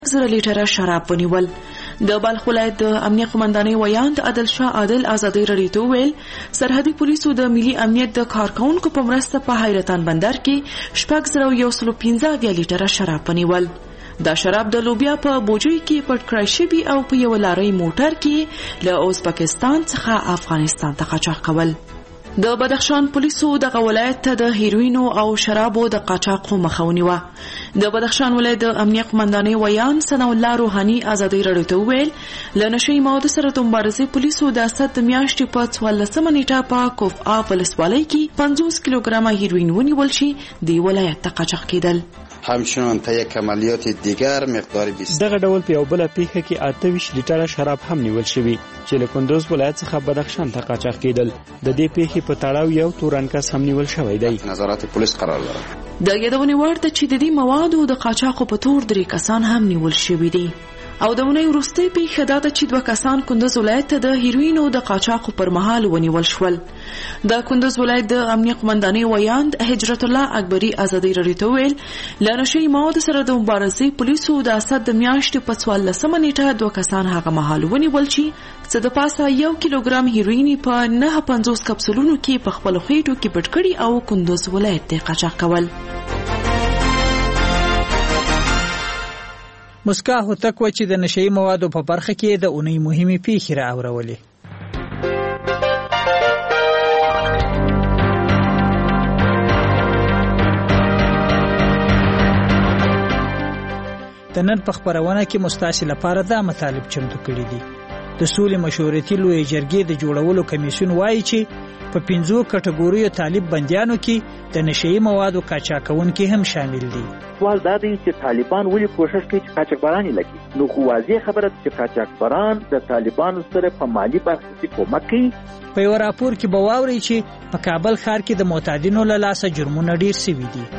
زره لیټره شراب ونیول. د بلخ ولایت د امنیه قومندانۍ ویاند عادل شاه عادل ازادۍ رادیو ته وویل سرحدي پولیسو د ملي امنیت د کارکونکو په مرسته په حیرتان بندر کې 6,115 لیټره شراب ونیول. دا شراب د لوبیا په بوجۍ کې پټ کړای شوي او په یو لارۍ موټر کې له ازبکستان څخه افغانستان ته قاچاق کول. د بدخشان پولیسو دغه ولایت ته د هیروینو او شرابو د قاچاق مخه ونیوه. د بدخشان ولایت د امنیه قومندانۍ ویاند ثنا الله روحاني ازادۍ رادیو ته وویل له نشهیي موادو سره د مبارزې پولیسو د اسد د میاشتې په 14 نیټه په کوفآ ولسوالۍ کې 50 کیلوګرامه هیروین ونیول چې د ولایت ته قاچاق کېدل. همچنان تا یک عملیات دیگر مقدار 20 دغه ډول په یو بل پیښه کې 28 لیټره شراب هم نیول شوی چې له کندوز ولایت څخه بدخشان ته قاچاق کېدل. د دې پیښې په تړاو یو تورنکس هم نیول شوی دی. نظارت پولیس قرار لري. د یادونې وړ ده چې د دې موادو د قاچاقو په تور 3 کسان هم نیول شوي دي. او د ونې وروستۍ پیښه دا ده چې 2 کسان کندوز ولایت ته د هیروینو د قاچاقو پر مهال ونیول شول. د کندوز ولایت د امنیه قومندانۍ ویاند هجرت الله اکبري ازادۍ رادیو ته وویل له نشهیي موادو سره د مبارزې پولیسو د اسد د میاشتې په 14 نیټه 2 کسان هغه مهال ونیول چې څه د پاسه 1 کیلوګرام هیروین په 950 کپسولونو کې په خپل خېټو کې پټ کړي او کندوز ولایت ته قاچاق کول. مسکا هوتک و چې د نشهیي موادو په برخه کې د اونۍ مهمې پیښې راوړولې. د نن په خبرونه کې مستاسي لپاره دا مطالب چمتو کړي دي. د سولې مشورتي لوی جرګې د جوړولو کمیسیون وایي چې په 5 کټګوریو طالب بندیانو کې د نشهیي موادو قاچاقونکي هم شامل دي. سوال دا دی چې طالبان ولې کوشش کوي چې قاچاقبران یې لګي؟ نو خو واضح خبره ده چې قاچاقبران د طالبانو سره په مالی برخه کې کومک کوي. په یو راپور کې به واوري چې په کابل ښار کې د معتادینو له لاسه جرمونه ډیر شوي دي.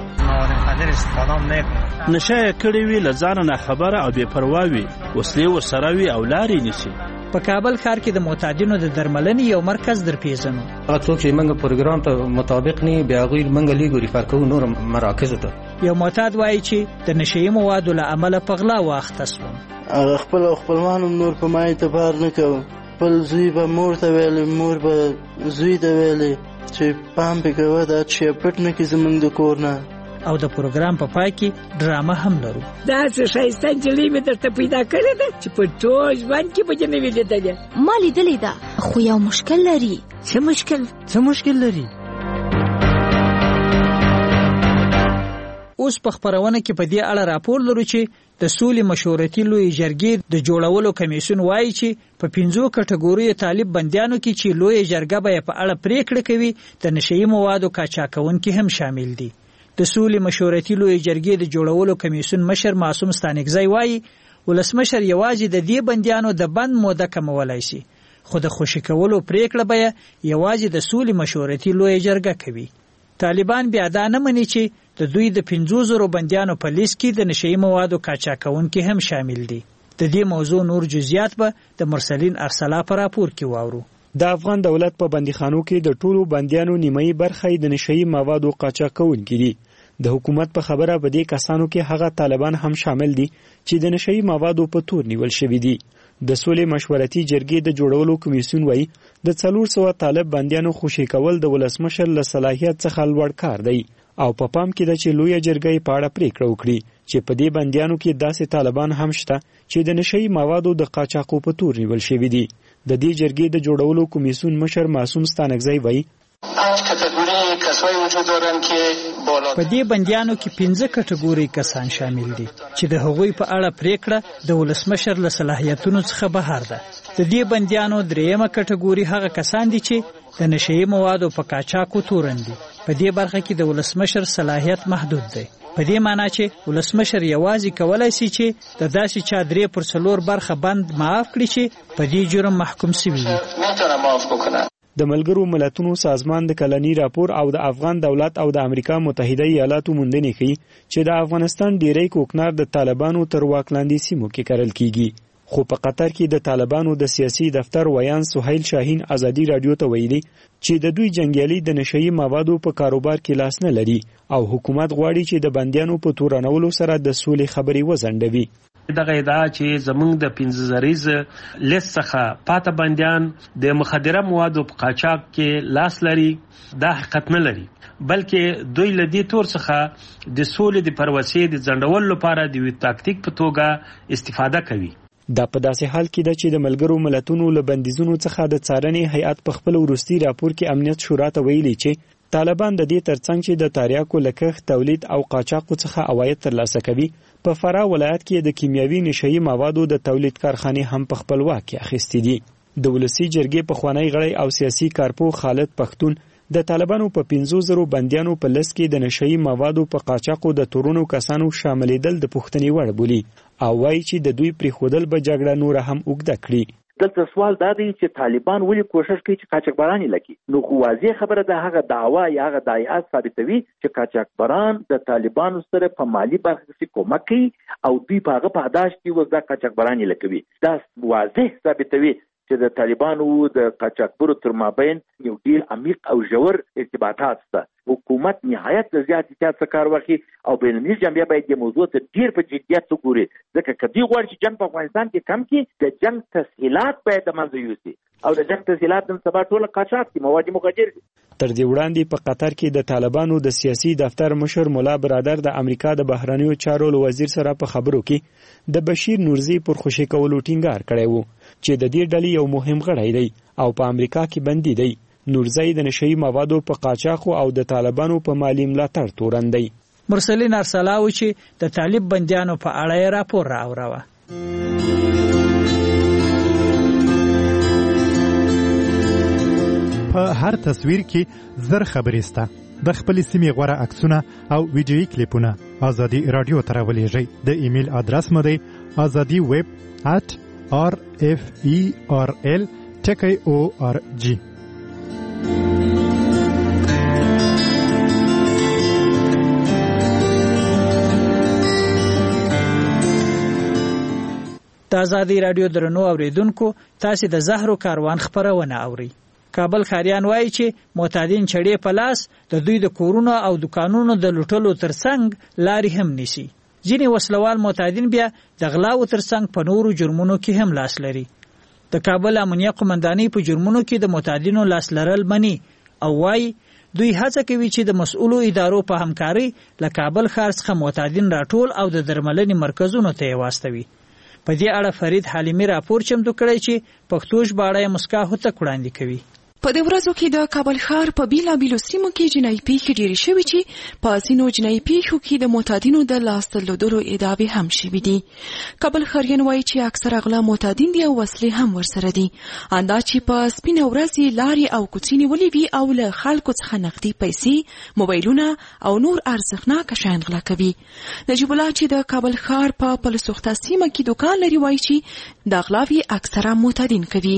نشه کړي وي له ځانه نه خبره او بې پروا وي وسلې ورسره وي او لارې نیسي. په کابل ښار کې د معتادینو د درملنې یو مرکز درپېژنو. هغه څوک چې موږ پروګرام ته مطابق نه بیا غوي موږ لیګو ریفر کوو نور مراکز ته. یو معتاد وایي چې د نشهیي موادو له امله په غلا واخته سوم. هغه خپلوان نور په ما اعتبار نه کوي. خپل زوی به مور ته ویلي مور به زوی ته ویلي چې پام پې کوه دا چې پټ نه کړي زموږ د کور نه. او د پروګرام په پای کې ډرامه هم لرو. دا څه ښایسته نجلۍ مې درته پیدا کړې ده چې په ټول ژوند کې به دې نه وي لیدلې. ما لیدلې ده خو یو مشکل لري. څه مشکل لري؟ اوس په خبرونه کې په دې اړه راپور لرو چې د سولې مشورتي لوی جرګې د جوړولو کمیسیون وایي چې په 5 کټګوریو طالب بندیانو کې چې لوی جرګه به په اړه پریکړه کوي د نشهیي موادو قاچاقونکي هم شامل دي. د سولې مشورتي لوی جرګې د جوړولو کمیسیون مشر معصوم ستانکزی وایي ولسمشر یوازې د دې بندیانو د بند موده کمولای شي خو د خوشي کولو پریکړه به یوازې د سولې مشورتي لوی جرګه کوي. طالبان بیا دا نه مني چې د دوی د 5,000 بندیانو په لیست کې د نشهیي موادو قاچاقونکي هم شامل دي. د دې موضوع نور جزئیات به د مرسلین ارسلا په راپور کې واورو. د افغان دولت په بندیخانو کې د ټولو بندیانو نیمایي برخه د نشهیي موادو قاچاقونکي دي. د حکومت په خبره په دې کسانو کې هغه طالبان هم شامل دي چې د نشهیي موادو په تور نیول شوي دي. د سولې مشورتي جرګې د جوړولو کمیسیون وایي د 400 طالب بندیانو خوشي کول د ولسمشر له صلاحیت څخه لوړ کار دی او په پام کې ده چې لویه جرګه په اړه پریکړه وکړي چې په دې بندیانو کې داسې طالبان هم شته چې د نشهیي موادو د قاچاقو په تور نیول شوي دي. د دې جرګې د جوړولو کمیسیون مشر معصوم ستانکزی وایي په دې بندیانو کې 15 کټګوري کسان شامل دي چې د هغوی په اړه پریکړه د ولسمشر له صلاحیتونو څخه بهر ده. د دې بندیانو دریمه کټګوري هغه کسان دي چې د نشهیي موادو په قاچاقو تورن دي. په دې برخه کې د ولسمشر صلاحیت محدود دی. په دې معنی چې ولسمشر یوازې کولای شي چې د داسې چا 3/4 برخه بند معاف کړي چې په دې جرم محکوم شوي وي. د ملګرو ملتونو سازمان د کلنی راپور او د افغان دولت او د امریکا متحده ایالاتو موندنې ښیي چې د افغانستان ډیری کوکنار د طالبانو تر واک لاندې سیمو کې کرل کیږي. خو په قطر کې د طالبانو د سیاسي دفتر ویان سهیل شاهین ازادي رادیو ته ویلي چې د دوی جنگیالي د نشهیي موادو په کاروبار کې لاس نه لري او حکومت غواړي چې د بندیانو په تورنولو سره د سولې خبرې وځنډوي. دغه ادعا چې زمونږ د 15 لیست څخه پاته بندیان د مخدره موادو په قاچاق کې لاس لري دا حقیقت نه لري، بلکې دوی له دې تور څخه د سولې د پروسې د ځنډولو لپاره د یو تاکتیک په توګه استفاده کوي. دا په داسې حال کې ده چې د ملګرو ملتونو له بندیزونو څخه د څارنې هیئت په خپل وروستي راپور کې امنیت شورا ته ویلي چې طالبان د دې ترڅنګ چې د تریاکو له کښت تولید او قاچاقو څخه عواید ترلاسه کوي په فراه ولایت کې د کیمیاوي نشهیي موادو د تولید کارخانې هم په خپل واک کې اخیستې دي. د ولسي جرګې پخوانی غړی او سیاسي کارپوه خالد پښتون د طالبانو په 15,000 بندیانو په لست کې د نشهیي موادو په قاچاقو د تورونو کسانو شاملېدل د پوښتنې وړ بولي او وایي چې د دوی پرېښودل به جګړه نوره هم اوږده کړي. دلته سوال دا دی چې طالبان ولې کوشش کوي چې قاچاقبران لکي؟ نو خو واضح خبره ده هغه دعوا یا هغه دعایات ثابتوي چې قاچاقبران د طالبانو سره په مالی برخه کې کومک کوي او دوی په هغه پاداش کې وزدا قاچاقبران لکوي. دا واضح ثابتوي چې د طالبانو د قاچاقبرو تر مابین یو ډیر عمیق او ژور ارتباطات شته. حکومت نهایت د زیات احتیاط څخه کار واخلي او بینالمللي جامعه باید د موضوع ته ډیر په جدیت وګوري، ځکه کدی غواړي چې جنگ په افغانستان کې کم کړي د جنگ تسهیلات باید د منځه یوسي او د جنگ تسهیلات نن سبا ټول قاچاق دي، مواد مخدر دي. تر دې وړاندې په قطر کې د طالبانو د سیاسي دفتر مشر مولا برادر د امریکا د بهرنیو چارو وزیر سره په خبرو کې د بشیر نورزي پر خوشي کولو ټینګار کړی وو چې د دې ډلې یو مهم غړی دی او په امریکا کې بندي دی. نورزي د نشهیي موادو په قاچاقو او د طالبانو په مالی ملاتړ تورن دی. مرسلین ارسلاو چې د طالب بندیانو په اړه راپور راوړاوه. په هر تصویر کې زر خبرې سته. د خپل سیمې غوره عکسونه او ویډیویي کلیپونه ازادي رادیو ته راولېږئ. د ایمیل ادرس مو دی azadi@rferl.org. د ازادي رادیو درنو اوریدونکو تاسو د زهرو کاروان خبرونه اوري. کابل خاریان وایي چې معتادین چړې په لاس د دوی د کورونو او دکانونو د لوټلو ترڅنګ لارې هم نیسي. ځینې وسلوال معتادین بیا د غلاو ترڅنګ په نورو جرمونو کې هم لاس لري. د کابل امنیه قومندانۍ په جرمونو کې د معتادینو لاس لرل مني او وایي دوی هڅه کوي چې د مسؤلو ادارو په همکارۍ له کابل ښار څخه معتادین راټول او د درملنې مرکزونو ته یې واستوي. په دې اړه فرید حلیمی راپور چمتو کړی چې پښتو ژباړه مسکا هوته وړاندې کوي. په دې ورځو کې د کابل ښار په بیلابیلو سیمو کې جنایي پیښې ډېرې شوې چې په ځینو جنایي پیښو کې د معتادینو د لاس درلودلو ادعاوې هم شوې دي. کابل ښاریان وایي چې اکثره غلا معتادین دي او وسلې هم ورسره دي. اندا چې په سپینه ورځ یې لارې او کوڅې نیولې وي او له خلکو څخه نقدي پیسې، موبایلونه او نور ارزښتناک شیان غلا کوي. نجیب الله چې د کابل ښار په پلسوخته سیمه کې دکان لري وایي چې د غلاوې اکثره معتادین کوي.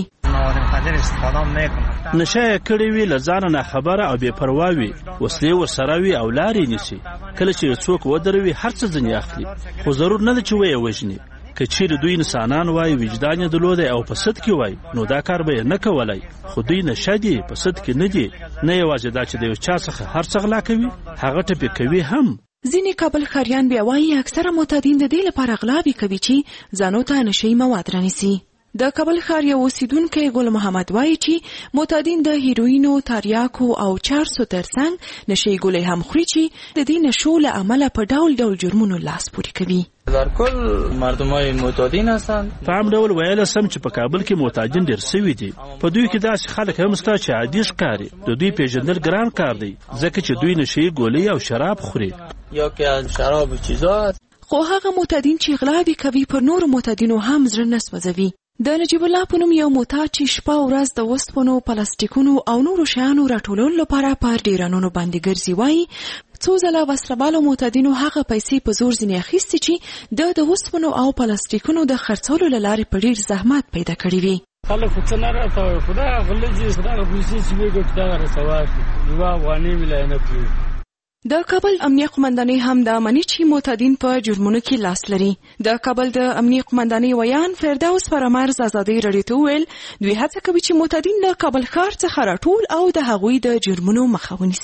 نشه کړي وی لزان نه خبره او بے پروا وي، وسلې ورسره وي او لارې نیسي. کله چې څوک ودروي هر څه ځنی اخلي، خو ضرور نه چې وي وژني. که چیرې دوی انسانان وای وجدان یې درلودی او په صد کې وای نو دا کار به نه کولای. خو دوی نشه دي، په صد کې نه دي. نه یوازې دا چې د یو چا څخه هر څه غلا کوي، هغه ټپې کوي هم. ځینې کابل ښاریان بیا وایي اکثره معتادین د دې لپاره غلاوې کوي چې ځانو ته نشهیي مواد رانیسي. د کابل ښار یو اوسیدونکی ګل محمد وایي چې معتادین د هیروینو، تریاکو او چارسو ترڅنګ نشهیي ګولۍ هم خوري چې د دې نشو له امله په ډول ډول جرمونو لاس پورې کوي. در کل مردمای معتادین هستند. په عام ډول ویل سم چې په کابل کې معتادین ډېر سوي دي. په دوی کې داسې خلک هم شته چې عادي ښکاري. د دوی پیژندل ګران کار دی ځکه چې دوی نشهیي ګولۍ او شراب خوري. یا که شراب و چیزا. خو هغه معتادین چې غلاوې کوي پر نورو معتادینو هم زړه نه سوځوي. د نجیب الله په نوم یو معتاد چې شپه او ورځ د وسپنو، پلاستیکونو او نورو شیانو راټولولو لپاره پر ډیرانونو باندې ګرځي وایي څو ځله وسلوالو معتادینو هغه پیسې په زور ځینې اخیستې چې د وسپنو او پلاستیکونو د خرڅولو له لارې په ډیر زحمت پیدا کړي وي. خلک څه نه راته خدا غلجي صدا پیسې چې وګټه دا رسوي یو افغاني ملایانه کوي. د کابل امنیه قومندانۍ هم د امني چې معتادین په جرمونو کې لاس لري. د کابل د امنیه قومندانۍ ویان فردوس فرامرز ازادي رادیو ته ویل دوی هڅه کوي چې معتادین له کابل ښار څخه راټول او د هغوی د جرمونو مخه ونیسي.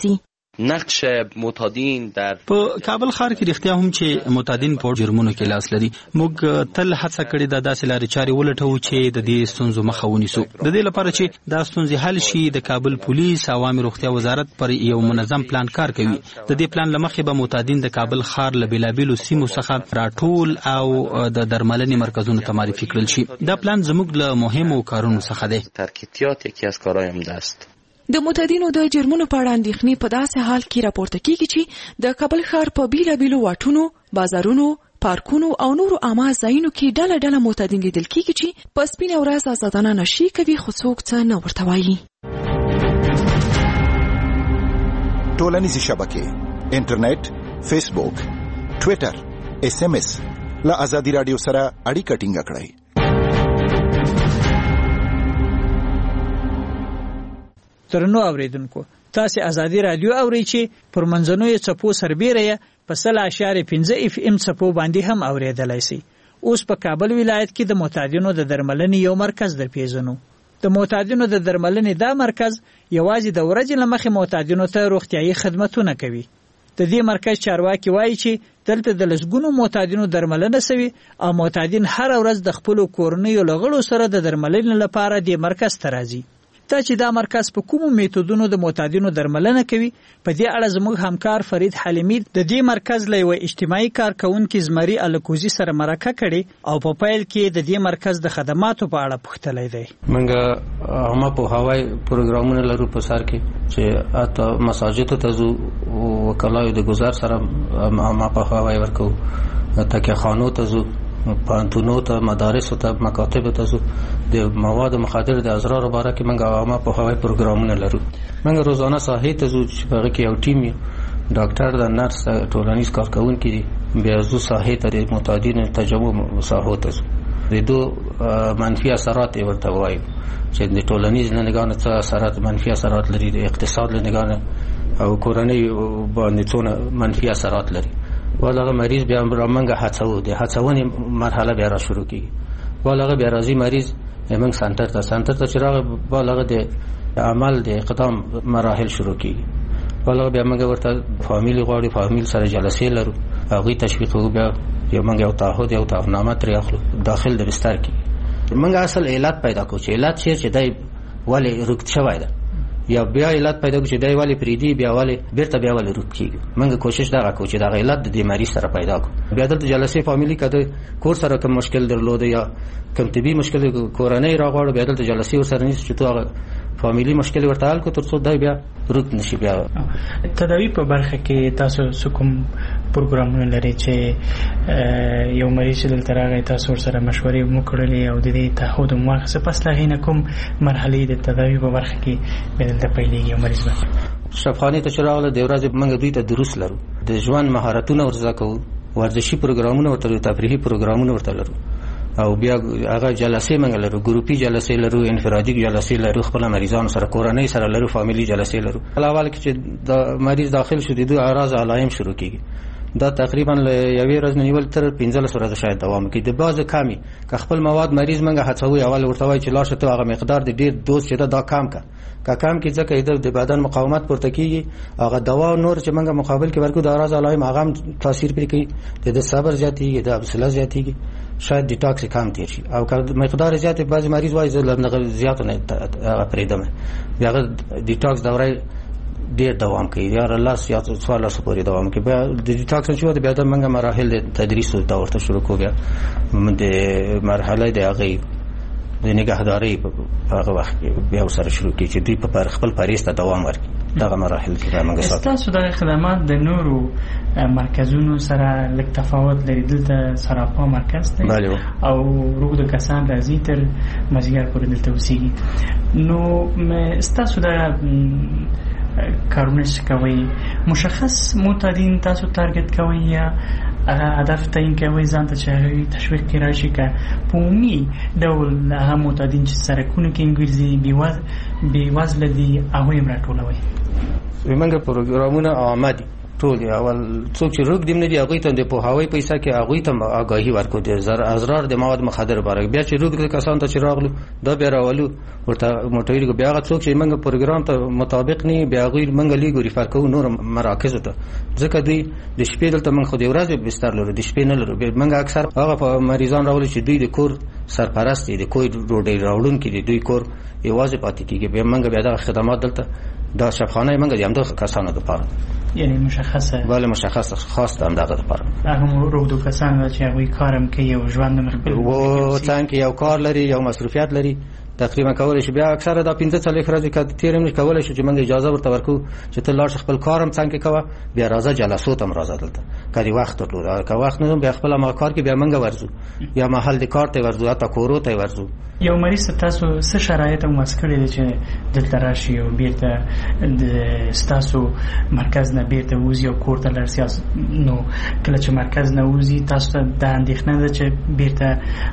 نقش معتادین در په کابل ښار کې رښتیا هم چې معتادین په جرمونو کې لاس لري. موږ تل هڅه کړې ده داسې لارې چارې ولټوو چې د دې ستونزو مخه ونیسو. د دې لپاره چې دا ستونزې حل شي، د کابل پولیس او عامه روغتیا وزارت پر یو منظم پلان کار کوي. د دې پلان له مخې به معتادین د کابل ښار له بېلابېلو سیمو څخه راټول او د درملنې مرکزونو ته معرفي کړل شي. دا پلان زموږ له مهمو کارونو څخه دی. ترکیبات یکی از کارهای عمده است. د معتادینو د جرمونو په اړه اندېښنې په داسې حال کې راپورته کیږي چې د کابل ښار په بیلابېلو واټونو، بازارونو، پارکونو او نورو عامه ځایونو کې ډله ډله معتادین لیدل کیږي چې په سپینه ورځ آزادانه نشي کوي، خو څوک څه نه ورته وایي. ټولنیزې شبکې، انټرنیټ، فیسبوک، ټویټر، SMS له ازادي رادیو سره اړیکه ټینګه کړئ. درنو اوریدونکو، تاسو ازادي رادیو اورئ چې پر منځنوي څپو سربېره په 0.5 FM څپو باندې هم اوریدلای شي. اوس په کابل ولایت کې د معتادینو د درملنې یو مرکز در پیژنو. د معتادینو د درملنې دا مرکز یوازې د ورځې لمخې معتادینو ته روغتیايي خدماتونه کوي. د دې مرکز چارواکي وایي چې دلته د لسګونو معتادینو درملنه شوي او معتادین هر ورځ د خپل کورنیو لغړو سره د درملنې لپاره د مرکز ته راځي. تا چې دا مرکز په کومو میتودونو د معتادینو درملنه کوي، په دې اړه زموږ همکار فرید حلیمی د دې مرکز له یو اجتماعي کارکونکي زمری الکوزي سره مرکه کړي او په پیل کې د دې مرکز د خدماتو په اړه پوښتلی دی. موږ هم په هوای پروګرامونه لرو په سر کې چې اته مساجد ته ځو او وکلای د گزار سره هم په هوای ورکو، تکه خانو ته ځو، پانتونو ته، مدارس ته، مکاتب ته ځو. د مواد مخدر د اضرار باره کې موږ عامه په هوای پروګرامونه لرو. موږ روزانه ساحې ته ځو چې هغه کې یو ټیم ډاکټر د نرس ټولنیز کارکونکي بیا ځو ساحې ته د معتادینو تجربه ساحو ته ځو. د دو منفي اثرات ورته وایو چې د ټولنیز نه نگاه نه څه اثرات منفي اثرات لري، د اقتصاد له نگاه نه او کورنۍ باندې څونه منفي اثرات لري. ولغه مریض بیا موږ هڅو، د هڅونې مرحله بیا را شروع کیږي. ولغه بیا راځي مریض موږ سنټر ته چې راغی، ولغه د عمل د اقدام مراحل شروع کیږي. ولغه بیا موږ ورته فامیل غواړي، فامیل سره جلسې لرو، هغه تشویق وو، بیا موږ یو تعهد یو تعهدنامه ترې اخلو داخل د بستر کې. موږ اصل علت پیدا کوو چې علت چې دای ولی رکت شوی ده، یا بیا علت پیدا کوو چې دای ولی پریدي، بیا ولی بیرته بیا ولی رکت کیږي. موږ کوشش دا کوو چې دا علت د مریض سره پیدا کوو. بیا د جلسې فامیلی کده کور سره کوم مشکل درلوده یا کوم طبي مشکل کورنۍ راغواړو، بیا د جلسې ور سره نیس چې تو فامیلی مشکل ورته حل کو تر څو دای بیا رکت نشي. بیا تداوی په برخه کې تاسو کوم پروګرامونه لري چې یو مریض دلته راغی تاسو سره مشورې وکړلې او د دې تعهد مو واخیسته، پس لا غینه کوم مرحله د تداوی په برخه کې بدلته پیلېږي مریض به شفاخانه ته چراغله د ورځې موږ دوی ته دروس لرو، د ژوند مهارتونه ورزده کوو، ورزشي پروګرامونه ورته، تفریحي پروګرامونه ورته لرو، او بیا هغه جلسې موږ لرو، ګروپي جلسې لرو، انفرادي جلسې لرو، خپل مریضانو سره، کورنۍ سره لرو، فامیلی جلسې لرو. اول کې چې د مریض داخل شو د دوی اعراض علایم شروع کیږي. دا تقریبا یوې ورځ نیول تر 15 ورځې شاید دوام کوي. د باز کمی که خپل مواد مریض منګه هڅوي، اول ورته وای چې لاشه ته هغه مقدار د ډیر دوز چې دا کم کا کم کې ځکه د بدن مقاومت پورته کیږي، هغه دوا نور چې منګه مقابل کې ورکو د اعراض علایم هغه تاثیر پرې کوي، د صبر زیاتیږي، د حوصله زیاتیږي، شاید ډیټاکس کم تیر شي. او که مقدار زیات بعضی مریض وای زلنغه زیات نه پرېدم، بیا ډیټاکس دوره ډیر دوام کوي، یا الله سیاست 14 پورې دوام کوي. بیا د ډیټاکس شو بیا د منګه مراحل د تدریس او ورته شروع کو، بیا د مرحله د هغه د نگهداري په هغه وخت بیا سره شروع کی چې دوی په خپل پاریس ته دوام ورکړي. دغه مراحل کې موږ ساتو. تاسو د خدمات د نورو مرکزونو سره لږ تفاوت لري. دلته سراپا مرکز دی او روغ د کسان راځي تر مزګر پورې دلته اوسېږي. نو تاسو د کارونه کوي مشخص معتادین تاسو تارګت کوي یا هدف تعیین کوي ځان ته چې تشویق کې راشي که په عمومي ډول هغه معتادین چې سرکونه کې ګرځي بې وزله دي هغوی هم راټولوئ؟ موږ پروګرامونه عامه دي ټول اول څوک چې روغ دیم نه دی هغه ته د پوهاوی پیسې کې هغه ته آگاهی ورکو دي ازرار د مواد مخدر باره بیا چې روغ کسان ته چې راغلو دا بیا راولو ورته موټری بیا هغه څوک چې موږ پروګرام ته مطابق نه بیا غیر موږ لیګو ریفر کوو نور مراکز ته ځکه دوی د شپې دلته موږ خو د ورځې بستر لرو د شپې نه لرو موږ اکثر هغه مریضان راولو چې دوی د کور سرپرست دي د کوی روډي راوړون کې دي دوی کور یوازې پاتې کیږي بیا موږ بیا د خدمات دلته دا شفخانه موږ د همدغه کسانو لپاره یعنی مشخصه بله مشخصه خاص د همدغه لپاره هغه روغدو کسان چې هغوی کارم کوي او ژوند مخبل و څنګه یو کار لري یو مصروفیت لري تقریبا کولای شي بیا اکثره دا 15 ورځې کې تیرم نه کولای شي چې موږ اجازه ورته ورکو چې ته لاړ خپل کارم څنګه کوه بیا راځه جلسات هم راځه دلته کدي وخت ورلو که وخت نه بیا خپل ما کار کې بیا موږ ورزو یا محل د کار ته ورزو یا تا کورو ته ورزو یو مریض تاسو څه شرایط هم وسکړي چې دلته راشي او بیرته د تاسو مرکز نه بیرته وځي او کور ته لرسي نو کله چې مرکز نه وځي تاسو ته د اندېښنه ده چې بیرته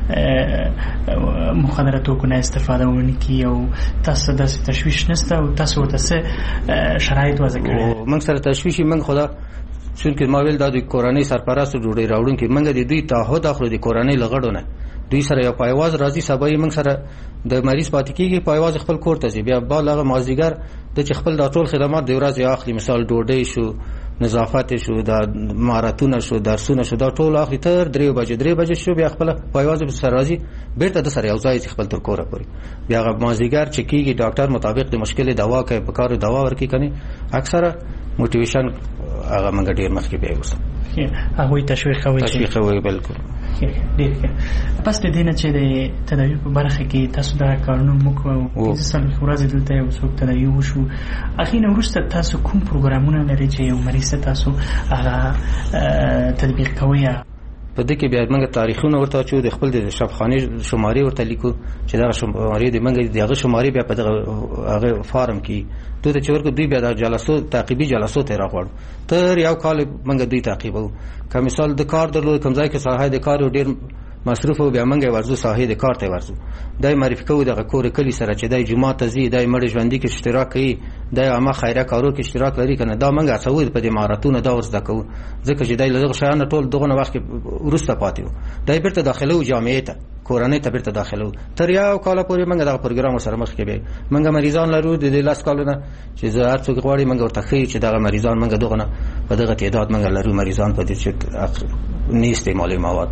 مخدراتو کو نه استفاده ونکړي او تاسو د تشویش نشته او تاسو ورته څه شرایط وضع کړي موږ سره تشویش موږ خدا چونکه ما ویل د کورنۍ سرپرست ډوډۍ راوړون کې موږ د دوی تعهد اخلو د کورنۍ لغړونه دوی سره یو پایواز راځي سبا یې موږ سره د مریض پاتې کیږي پایواز خپل کور ته ځي بیا بالاغه مازیګر د خپل د ټول خدمات د ورځې اخلي مثال ډوډۍ شو نظافت شو د مهارتونه شو درسونه شو دا ټول اخلي تر 3 بجې شو بیا خپل پایواز به سره راځي بیرته د سره یو ځای خپل تر کوره پوري بیا مازیګر چې کیږي ډاکټر مطابق د مشکل دوا کوي په کار دوا ورکی کني اکثره موټیویشن هغه موږ ډیر مخکې پیوست هغه تشویق کوي بالکل ډیر پس د دینه چې د تداوی په برخه کې تاسو دا کارونه وکړو چې سم ورځ دلته یو څوک تداوی وشو اخینا ورسته تاسو کوم پروګرامونه لري چې یو مریض تاسو هغه تطبیق کوي په دې کې بیا موږ تاریخونه ورته چو د خپل د شفخانه شماري ورته لیکو چې دا شماري د موږ دغه شماري بیا په هغه فارم کې ته چې ورکو دوی بیا د جلسو تعقیبي جلسو ته راغړ تر یو کال موږ دوی تعقیبو که مثال د کار درلود کوم ځای کې ساحه د کار ډیر مصروف او بیا موږ ورزو ساحه د کار ته ورزو دای معرفي کوو د کور کلی سره چې دای جمعه ته زی دای مړ ژوندۍ کې اشتراک کوي دای عامه خیره کارو کې اشتراک لري کنه دا موږ اسوي په دې مهارتونو دا ورزده کوو ځکه چې دای لږ شایانه ټول دغه وخت کې ورسته پاتې وو دای بیرته داخله او جامعه ته کورنۍ ته بیرته داخله تر یو کال پورې موږ دا پروګرام سره مخ کې به موږ مریضان لرو د لاس کالونه چې زه هر څوک غواړي موږ ورته خي چې دا مریضان موږ دغه نه په دغه تعداد موږ لرو مریضان په دې چې نه استعمالي مواد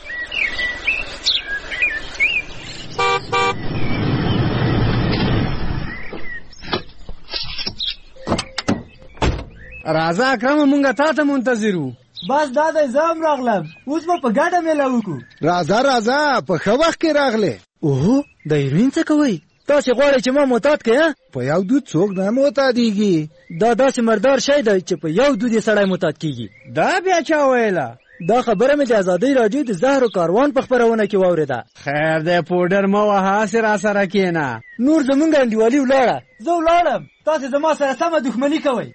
راځه اکرم مونږه تا ته منتظرو بس دا د زم راغلم اوس په ګډه مې لوکو راځه په خو وخت کې راغله اوه د هیروین څه کوي تاسو غواړئ چې ما معتاد کړئ په یو دود څوک نه معتادیږي دا داسې مردار شی دی چې په یو دود یې سړی معتاد کیږي دا بیا چا ویله دا خبره مې د ازادۍ راډیو د زهر او کاروان په خبرونه کې واورېده خیر دی پوډر مو وهاسې را سره کېنه نور زمونږ انډیوالي ولاړه زه ولاړم تاسو زما سره سمه دښمني کوئ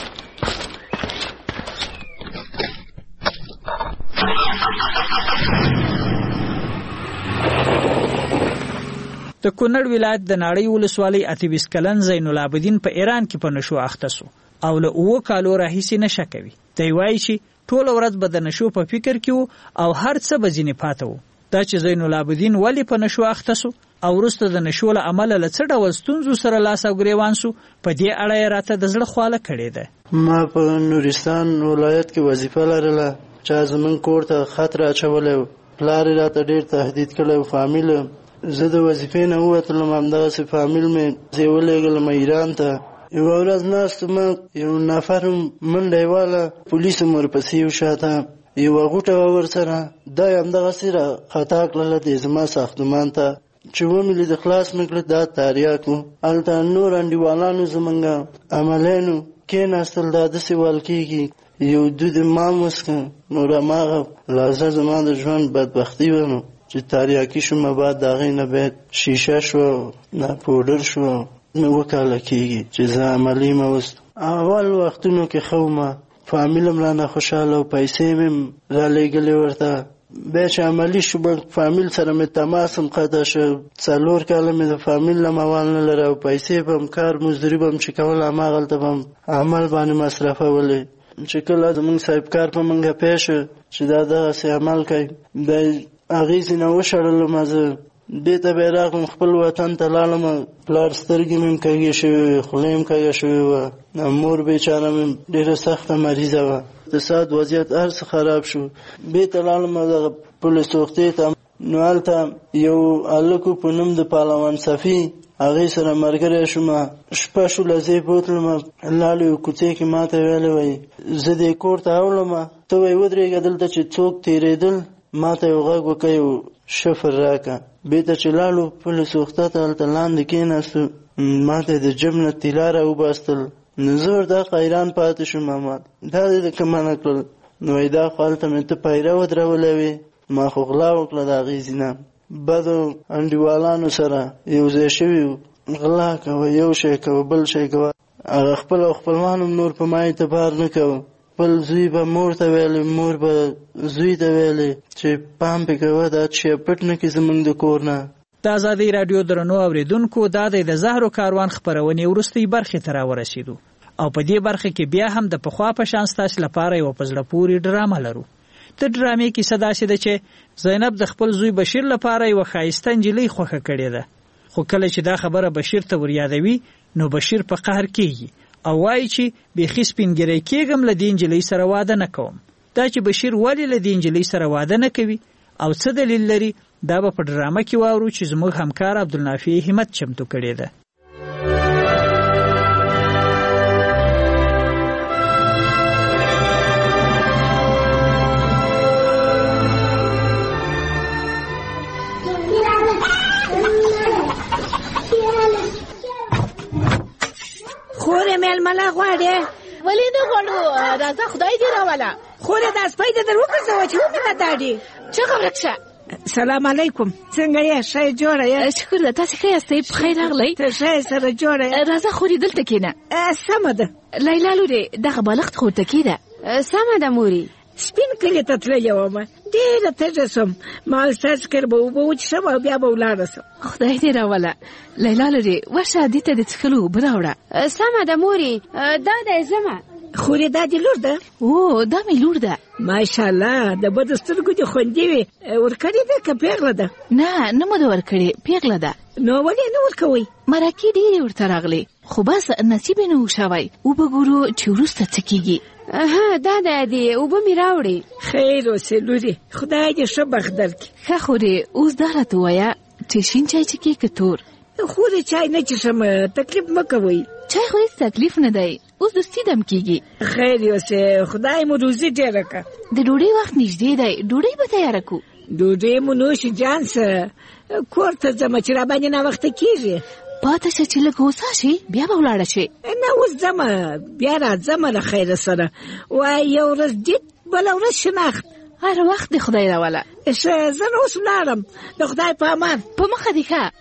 د کونړ ولایت د ناړۍ ولسوالۍ 28 کلن زین العابدین په ایران کې په نشو اخته سو او له 2 کالو راهیسې نشه کوي دی وایي چې ټول ورځ به د نشو په فکر کې او هر څه به ځینې پاته وو دا چې زین العابدین ولی په نشو اخته سو او وروسته د نشو له عمله له څه ډول ستونزو سره لاس او ګریوان سو په دې اړه یې راته د زړه خواله کړې ده ما په نورستان ولایت کې وظیفه لرله چې زمون کور ته خطر اچولی پلار یې راته ډېر تهدید کړی فامیل زه د وظیفې نه ووتلم همدغسې فامیل مې زه یې ولېږلم ایران ته یوه ورځ ناست ما یو نفر منډه یې واله پولیس هم ورپسې یو شاته یوه غوټه وه ورسره دا یې همدغسې را خطا کړله د زما ساختمان ته چې ومې لید خلاص مې کړه دا تاریاک و هلته نور انډیوالانو زمونږ عملیانو کېناستل دا داسې ویل کېږي یو دود مام وسکه نو هماغه لحظه زما د ژوند بدبختي وه نو چې تاریاکي شوم بعد د هغې نه باید شیشه شوه نه پوډر شوه مې وکاله کېږي چې زه عملي مه وست اول وختونو کې ښه ومه فامیل هم رانه خوشحاله او پیسې مې رالېږلې ورته بیا چې عملي شو فامیل سره مې تماس هم قطع شو 4 کاله مې د فامیل نه موال نه لري او پیسې به هم کار مزدوري به هم چې کوله هماغلته به هم عمل باندې مصرفولې چې کله زمونږ صاحبکار په منګه پیښ چې دا دغسې عمل کوي د هغې ځینه وشړلم زه دې ته بیا راغلم خپل وطن ته لاړم پلار سترګې مې کږې شوې وې خوله مې کږه شوې وه مور بیچاره مې ډېره سخته مریضه وه اقتصاد وضعیت هر څه خراب شو بېرته لاړم دغه پولیس روغتۍ ته نو هلته یو هلک په نوم د پهلوان صفي هغې سره ملګری شوم شپه شوله زه یې بوتلم لاړې یو کوڅې کې ما ته ویلی وی زه دې کور ته اوړم ته وی ودرېږه دلته چې څوک تېرېدل ما ته یو غږ وکړ یو شفر راکړه بېرته چې لاړو پولیس روغتۍ ته هلته لاندې کېناستو ما ته د جب نه طلا راوباستل نو زه ورته حیران پاتې شوم دا دې که منع کړل نو وایي دا خو هلته مې ته پیره ودرولی وې ما خو غلا وکړه د هغې ځینه بدو انډیوالانو سره یو ځای شوي غلا کوه یو شی کوه بل شی کوه هغه خپل او خپلوان هم نور په ما اعتبار نه کوه خپل زوی به مور ته ویلې مور به زوی ته ویلې چې پام پې کوه دا شی پټ نه کړي زموږ د کور نه د ازادۍ راډیو درنو اوریدونکو دا د زهرو کاروان خپرونې وروستۍ برخې ته راورسېدو او په دې برخه کې بیا هم د پخوا په شان ستاسو لپاره یو په زړه پورې ډرامه لرو د ډرامې کیسه داسې ده چې زینب د خپل زوی بشیر لپاره یو ښایسته نجلۍ خوښه کړې ده خو کله چې دا خبره بشیر ته وریادوي نو بشیر په قهر کېږي او وایي چې بیخي سپینګیری کېږم له دې نجلۍ سره واده نه کوم دا چې بشیر ولې له دې نجلۍ سره واده نه کوي او څه دلیل لري دا به په ډرامه کې واورو چې زموږ همکار عبدالنافع همت چمتو کړې ده خورې مېلمله غواړې ولې نه غواړو راځه خدای دې راوله خورې دا سپی دې در وګرځوه چې ومینه داډې چغه ورک شه سلام علیکم څنګه یې ښه جوړه یې شکر ده تاسې ښه یاستئ په خیر راغلی ته ښه سره جوړه یې راځه خورې دلته کښېنه سمه ده لیلا لورې دغه بالښت خو ورته کښېږده سمه ده مورې سپین کلي ته تللې ومه ډېره تږه سوم ما ستاسو کر به اوبه وڅښم او بیا به ولاړه سم خدای دې راوله لیلا لورې ورشه دې ته د څښلو اوبه راوړه سمه ده مورې دا دی ځمه خورې دا دې لور ده او دا مې لور ده ماشاءالله د بدو سترګو دې خوندې وي ورکړې ده که پیغله ده نه مو ده ورکړې پیغله ده نو ولې نه ورکوئ مرکې ډېرې ورته راغلې خو بس نصیب یې نه و شوی اوبه ګورو چې وروسته څه کېږي دا دی اوبه مې راوړې خیر اوسې لورې خدای دې ښه بخت درکړي ښه خورې اوس دا راته ووایه چې شین چای څښې که تور خورې چای نه څښم تکلیف مه کوئ چای خو هېڅ تکلیف نه دی اوس دوستي دم کېږي خیر اوسې خدای مو روزي ډېره کړه د ډوډۍ وخت نږدې دی ډوډۍ به تیاره کړو ډوډۍ مو نوش جان څه کور ته ځمه چې راباندې ناوخته کېږي پاته شه چې لږ هوسا شي بیا به ولاړه شي نه اوس ځمه بیا راځمه له خیره سره وایي یو ورځ دید بله ورځ شناخت هر وخت د خدای راوله ښه زه نو اوس ولاړم د خدای په امان په مخه دې ښه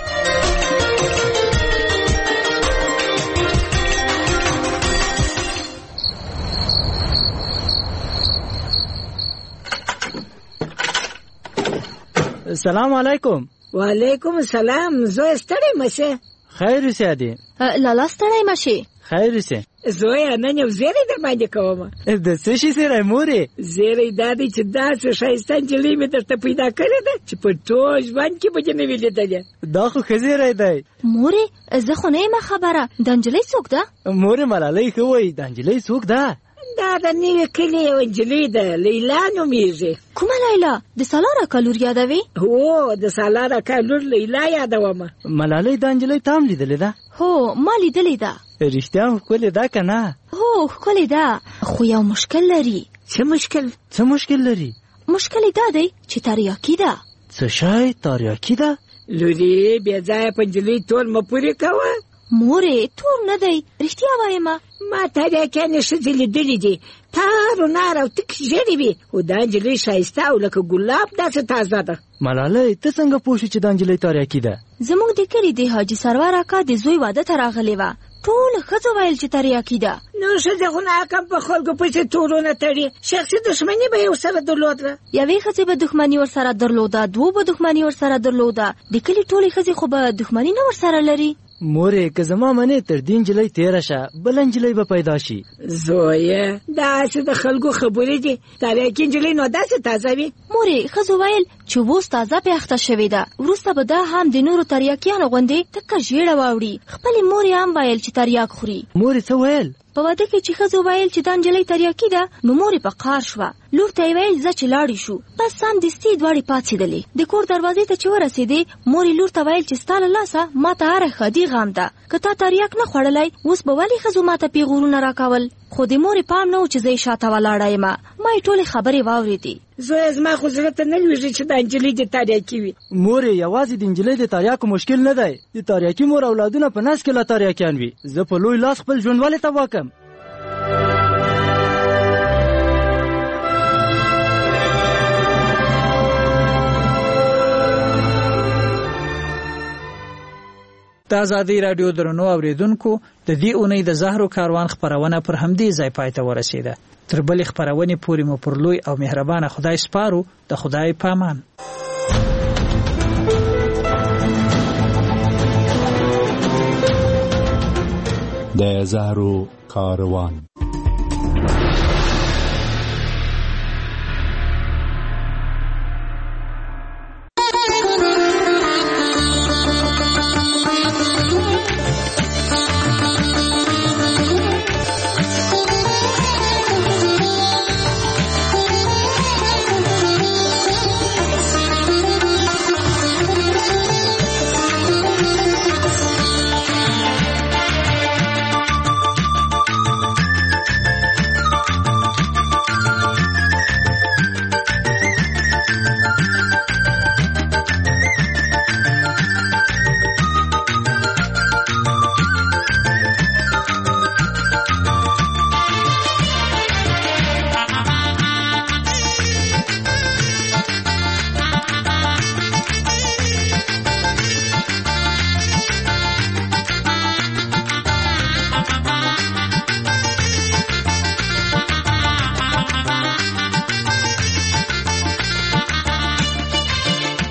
سلام علیکم وعلیکم السلام زوی ستړی مشه خیر اوسې ادې لالا ستړی مشې خیر اوسې زوی نن یو زیری در باندې کوم د څه شي سره مورې زیری دا دی چې داسې ښایسته نجلۍ مې درته پیدا کړې ده چې په ټول ژوند کې به دې نه وي لیدلې دا خو ښه زیری دی مورې زه خو نه یم خبره دا نجلۍ څوک ده مورې ملالۍ ښه وایي دا نجلۍ څوک ده دا د نوي کلي یوه نجلۍ ده لیلا نومیږي کومه لیلا د سالار اکا لور یادوي هو د سالار اکا لور لیلا یادومه ملالۍ دا نجلۍ تا هم لیدلې ده هو ما لیدلې ده رښتیا هم ښکلې ده که نه هو ښکلې ده خو یو مشکل لري څه مشکل لري مشکل یې دا دی چې تریاکي ده څه شی تریاکي ده لورې بې ځایه په نجلۍ تور مه پورې کوه مورې تور نه دی رښتیا وایمه ما تریاکیانې ښځې لیدلې دي تار و نار او تک ژېړې وي خو دا نجلۍ ښایسته او لکه ګلاب داسې تازه ده ملالۍ ته څنګه پوه شو چې دا نجلۍ تریاکي ده زموږ د کلي د حاجي سرور اکا د زوی واده ته راغلې وه ټولو ښځو ویل چې تریاکي ده نو ښځې خو ناکام په خلکو پسې تورونه تړي شخصي دښمني به یې ورسره درلوده یوې ښځې به دښمني ورسره درلوده دوو به دښمني ورسره درلوده د کلي ټولې ښځې خو به دښمني نه ورسره لري مورې که زما منې تر دې نجلۍ تېره شه بله نجلۍ به پیدا شي. زویه داسې د خلکو خبرې دي، تریاکي نجلۍ نو داسې تازه وي. مورې ښځو ویل چې اوس تازه پیاخته شوې ده، وروسته به دا هم د نورو تریاکیانو غوندې تکه ژېړه واوړي. خپلې مورې هم ویل چې تریاک خوري. مورې څه ویل؟ په واده کې چې ښځو ویل چې دا نجلۍ تریاکي ده نو مورې په قهر شوه. لور ته یې ویل ځه چې لاړې شو. بس سمدستي دواړې پاڅېدلې. د کور دروازې ته چې ورسېدې مورې لور ته ویل چې ستا له لاسه ما ته هره ښادي غم ده، که تا تریاک نه خوړلی اوس به ولې ښځو ما ته پیغورونه راکول. خو د مورې پام نه و چې زه یې شاته ولاړه یمه. ما یې ټولې خبرې واورېدې. زویه زما خو زړه ته نه لوېږي چې دا نجلۍ د تریاکي وي. مورې یوازې د نجلۍ د تریاکو مشکل نه دی، د تریاکي مور اولادونه په نس کې لا تریاکیان وي. زه په لوی لاس خپل ژوند ولې تباه کړم؟ د ازادي راډیو درنو اوریدونکو د دې اونۍ د زهرو کاروان خبرونه پر همدې ځای پای ته ورسیده. تر بلې خبرونې پورې مو پر لوی او مهربانه خدای سپارو. د خدای پامان. د زهرو کاروان.